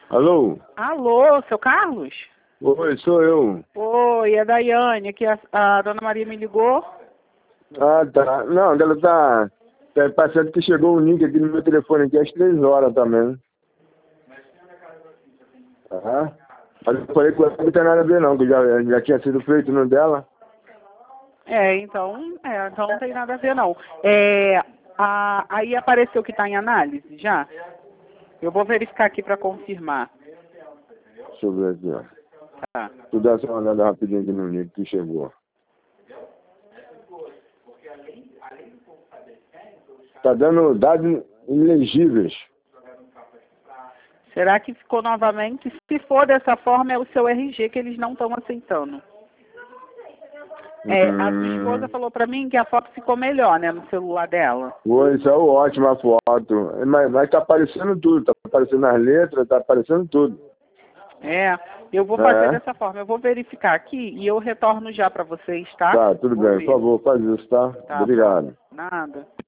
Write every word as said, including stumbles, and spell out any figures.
Alô? Alô, seu Carlos? Oi, sou eu. Oi, é a Daiane, que a, a dona Maria me ligou. Ah, tá. Não, ela tá... Tá passando que chegou um link aqui no meu telefone aqui às três horas também. Ah, mas eu falei com ela que não tem nada a ver não, que já, já tinha sido feito no dela. É, então, é, então não tem nada a ver não. É, a, aí apareceu que está em análise já? Eu vou verificar aqui para confirmar. Deixa eu ver aqui, ó. Tá. Tu dá só uma olhada rapidinho aqui no link que chegou. Tá dando dados ilegíveis. Será que ficou novamente? Se for dessa forma, é o seu R G que eles não estão aceitando. É, a sua esposa Hum. falou para mim que a foto ficou melhor, né, no celular dela. Foi, saiu ótima a foto. Mas, mas tá aparecendo tudo, tá aparecendo as letras, tá aparecendo tudo. É, eu vou fazer É? dessa forma. Eu vou verificar aqui e eu retorno já para vocês, tá? Tá, tudo Vou bem. ver. Por favor, faz isso, tá? Tá bom. Obrigado. Nada.